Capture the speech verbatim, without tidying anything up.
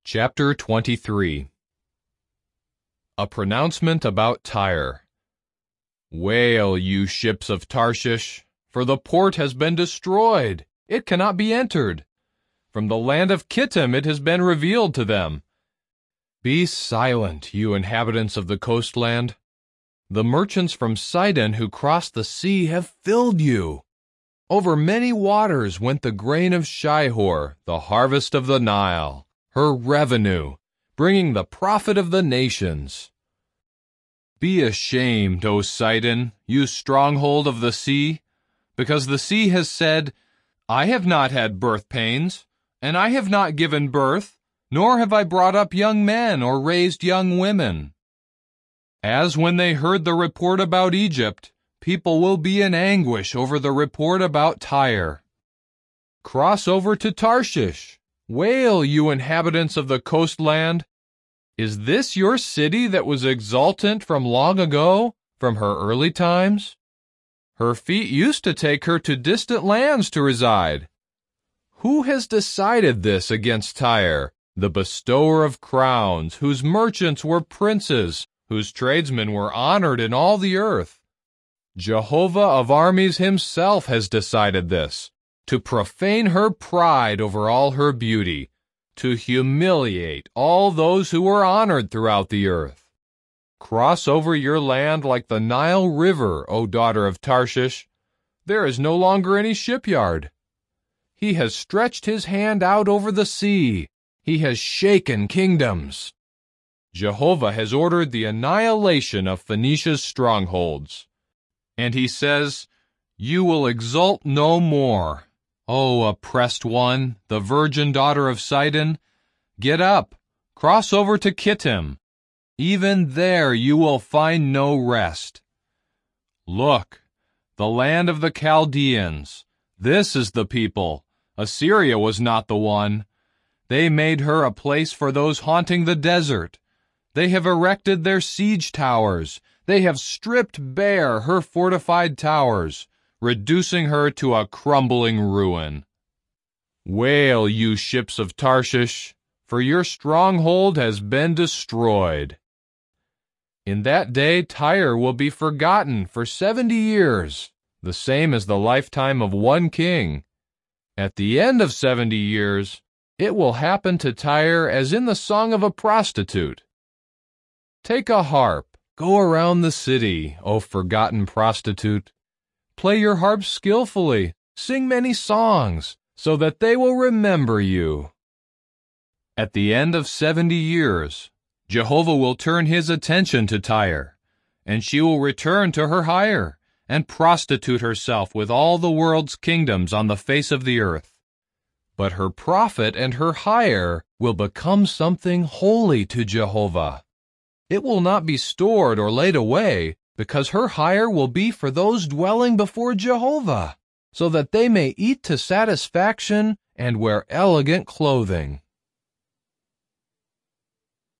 Chapter twenty-three. A pronouncement about Tyre. Wail, you ships of Tarshish, for the port has been destroyed. It cannot be entered. From the land of Kittim it has been revealed to them. Be silent, you inhabitants of the coastland. The merchants from Sidon who crossed the sea have filled you. Over many waters went the grain of Shihor, the harvest of the Nile, her revenue, bringing the profit of the nations. Be ashamed, O Sidon, you stronghold of the sea, because the sea has said, I have not had birth pains, and I have not given birth, nor have I brought up young men or raised young women. As when they heard the report about Egypt, people will be in anguish over the report about Tyre. Cross over to Tarshish. Wail, you inhabitants of the coastland. Is this your city that was exultant from long ago, from her early times? Her feet used to take her to distant lands to reside. Who has decided this against Tyre, the bestower of crowns, whose merchants were princes, whose tradesmen were honored in all the earth? Jehovah of armies himself has decided this, to profane her pride over all her beauty, to humiliate all those who were honored throughout the earth. Cross over your land like the Nile River, O daughter of Tarshish. There is no longer any shipyard. He has stretched his hand out over the sea. He has shaken kingdoms. Jehovah has ordered the annihilation of Phoenicia's strongholds. And he says, You will exult no more. O oppressed one, the virgin daughter of Sidon, get up, cross over to Kittim. Even there you will find no rest. Look, the land of the Chaldeans, this is the people. Assyria was not the one. They made her a place for those haunting the desert. They have erected their siege towers. They have stripped bare her fortified towers, reducing her to a crumbling ruin. Wail, you ships of Tarshish, for your stronghold has been destroyed. In that day Tyre will be forgotten for seventy years, the same as the lifetime of one king. At the end of seventy years, it will happen to Tyre as in the song of a prostitute. Take a harp, go around the city, O forgotten prostitute. Play your harp skillfully, sing many songs, so that they will remember you. At the end of seventy years, Jehovah will turn his attention to Tyre, and she will return to her hire, and prostitute herself with all the world's kingdoms on the face of the earth. But her profit and her hire will become something holy to Jehovah. It will not be stored or laid away, because her hire will be for those dwelling before Jehovah, so that they may eat to satisfaction and wear elegant clothing.